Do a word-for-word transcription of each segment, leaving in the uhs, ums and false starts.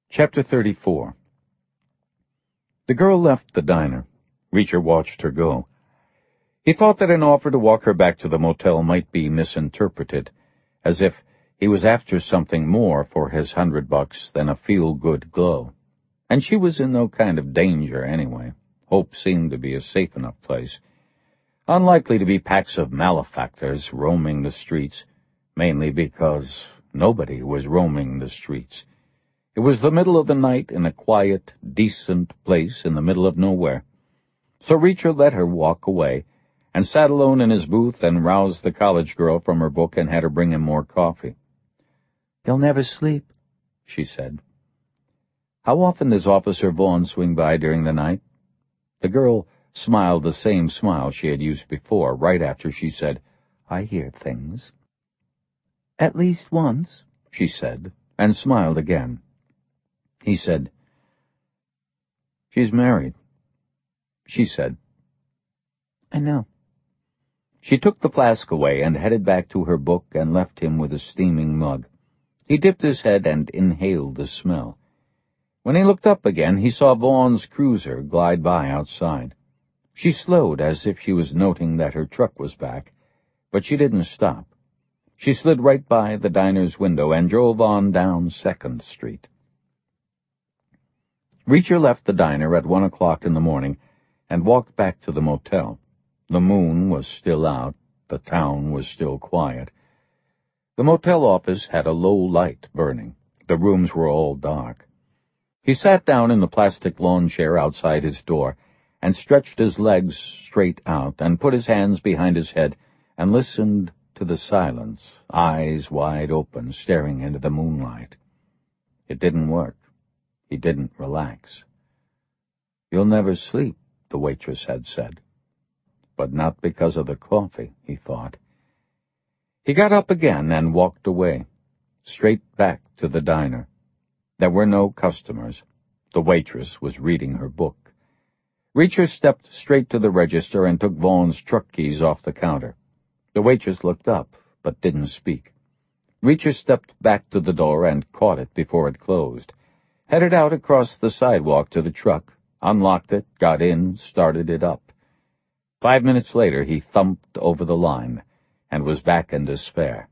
Chapter thirty-four. The girl left the diner. Reacher watched her go. He thought that an offer to walk her back to the motel might be misinterpreted, as if he was after something more for his hundred bucks than a feel-good glow. And she was in no kind of danger anyway. Hope seemed to be a safe enough place. Unlikely to be packs of malefactors roaming the streets, mainly because nobody was roaming the streets. It was the middle of the night in a quiet, decent place in the middle of nowhere. So Reacher let her walk away, and sat alone in his booth and roused the college girl from her book and had her bring him more coffee. "You'll never sleep," she said. "How often does Officer Vaughn swing by during the night?" The girl smiled the same smile she had used before, right after she said, "I hear things." "At least once," she said, and smiled again. He said, "She's married." She said, "I know." She took the flask away and headed back to her book and left him with a steaming mug. He dipped his head and inhaled the smell. When he looked up again, he saw Vaughn's cruiser glide by outside. She slowed as if she was noting that her truck was back, but she didn't stop. She slid right by the diner's window and drove on down Second Street. Reacher left the diner at one o'clock in the morning and walked back to the motel. The moon was still out. The town was still quiet. The motel office had a low light burning. The rooms were all dark. He sat down in the plastic lawn chair outside his door and stretched his legs straight out and put his hands behind his head and listened to the silence, eyes wide open, staring into the moonlight. It didn't work. He didn't relax. "You'll never sleep," the waitress had said. But not because of the coffee, he thought. He got up again and walked away, straight back to the diner. There were no customers. The waitress was reading her book. Reacher stepped straight to the register and took Vaughn's truck keys off the counter. The waitress looked up, but didn't speak. Reacher stepped back to the door and caught it before it closed, headed out across the sidewalk to the truck, unlocked it, got in, started it up. Five minutes later, he thumped over the line and was back in despair.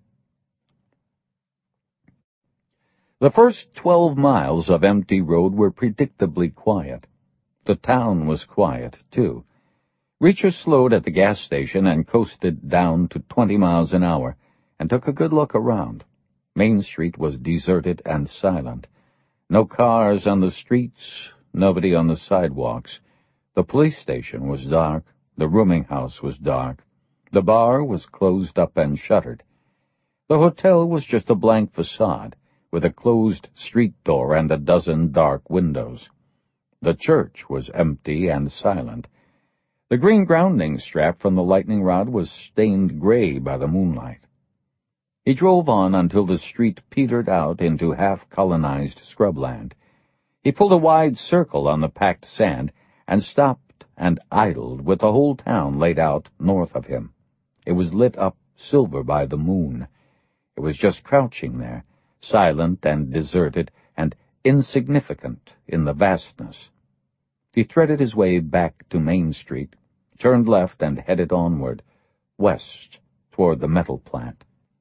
The first twelve miles of empty road were predictably quiet. The town was quiet, too. Reacher slowed at the gas station and coasted down to twenty miles an hour and took a good look around. Main Street was deserted and silent. No cars on the streets, nobody on the sidewalks. The police station was dark. The rooming house was dark. The bar was closed up and shuttered. The hotel was just a blank facade, with a closed street door and a dozen dark windows. The church was empty and silent. The green grounding strap from the lightning rod was stained gray by the moonlight. He drove on until the street petered out into half-colonized scrubland. He pulled a wide circle on the packed sand and stopped and idled with the whole town laid out north of him. It was lit up silver by the moon. It was just crouching there, silent and deserted and insignificant in the vastness. He threaded his way back to Main Street, turned left and headed onward, west, toward the metal plant.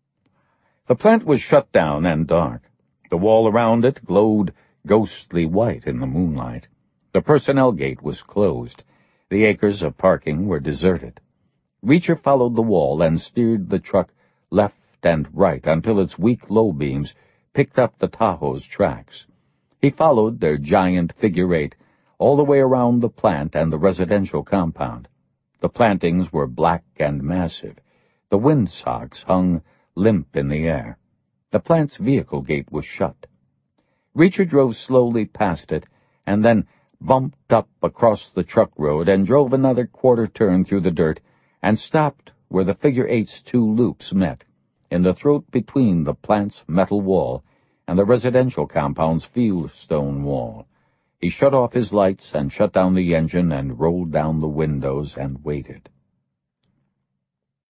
The plant was shut down and dark. The wall around it glowed ghostly white in the moonlight. The personnel gate was closed. The acres of parking were deserted. Reacher followed the wall and steered the truck left and right until its weak low beams picked up the Tahoe's tracks. He followed their giant figure eight all the way around the plant and the residential compound. The plantings were black and massive. The windsocks hung limp in the air. The plant's vehicle gate was shut. Reacher drove slowly past it and then bumped up across the truck road and drove another quarter turn through the dirt and stopped where the figure eight's two loops met, in the throat between the plant's metal wall and the residential compound's fieldstone wall. He shut off his lights and shut down the engine and rolled down the windows and waited.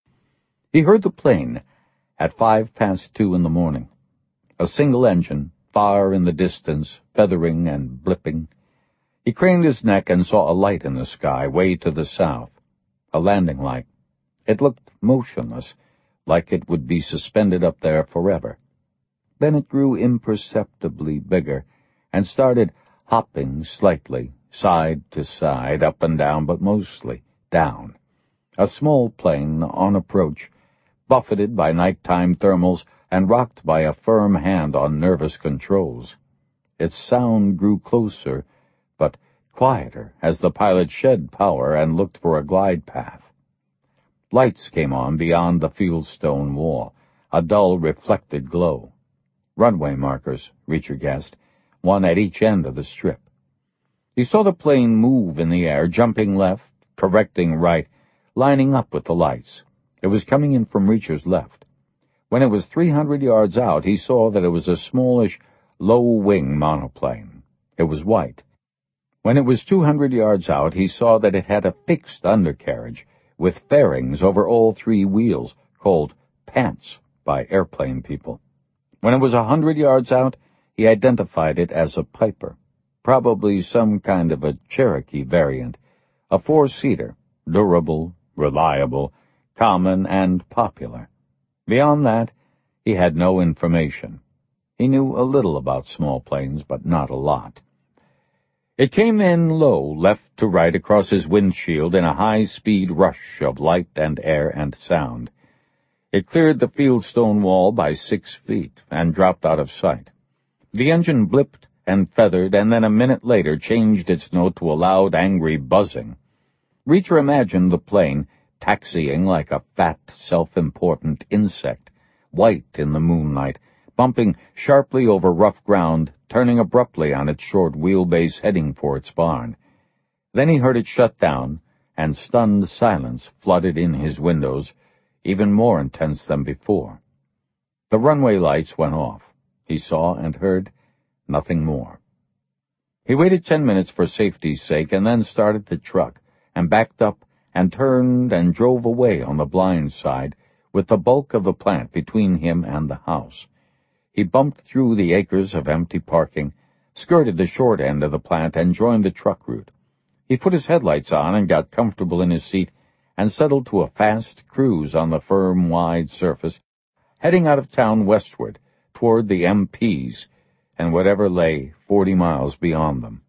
He heard the plane at five past two in the morning. A single engine, far in the distance, feathering and blipping. He craned his neck and saw a light in the sky, way to the south. A landing light. It looked motionless, like it would be suspended up there forever. Then it grew imperceptibly bigger, and started hopping slightly, side to side, up and down, but mostly down. A small plane on approach, buffeted by nighttime thermals and rocked by a firm hand on nervous controls. Its sound grew closer, but quieter as the pilot shed power and looked for a glide path. Lights came on beyond the fieldstone wall, a dull reflected glow. Runway markers, Reacher guessed, one at each end of the strip. He saw the plane move in the air, jumping left, correcting right, lining up with the lights. It was coming in from Reacher's left. When it was three hundred yards out, he saw that it was a smallish, low-wing monoplane. It was white. When it was two hundred yards out, he saw that it had a fixed undercarriage, with fairings over all three wheels, called pants by airplane people. When it was a hundred yards out, he identified it as a Piper, probably some kind of a Cherokee variant, a four-seater, durable, reliable, common, and popular. Beyond that, he had no information. He knew a little about small planes, but not a lot. It came in low, left to right across his windshield in a high-speed rush of light and air and sound. It cleared the fieldstone wall by six feet and dropped out of sight. The engine blipped and feathered, and then a minute later changed its note to a loud, angry buzzing. Reacher imagined the plane taxiing like a fat, self-important insect, white in the moonlight, bumping sharply over rough ground, turning abruptly on its short wheelbase, heading for its barn. Then he heard it shut down, and stunned silence flooded in his windows, even more intense than before. The runway lights went off. He saw and heard nothing more. He waited ten minutes for safety's sake, and then started the truck, and backed up, and turned and drove away on the blind side, with the bulk of the plant between him and the house. He bumped through the acres of empty parking, skirted the short end of the plant, and joined the truck route. He put his headlights on and got comfortable in his seat, and settled to a fast cruise on the firm, wide surface, heading out of town westward, toward the M Ps, and whatever lay forty miles beyond them.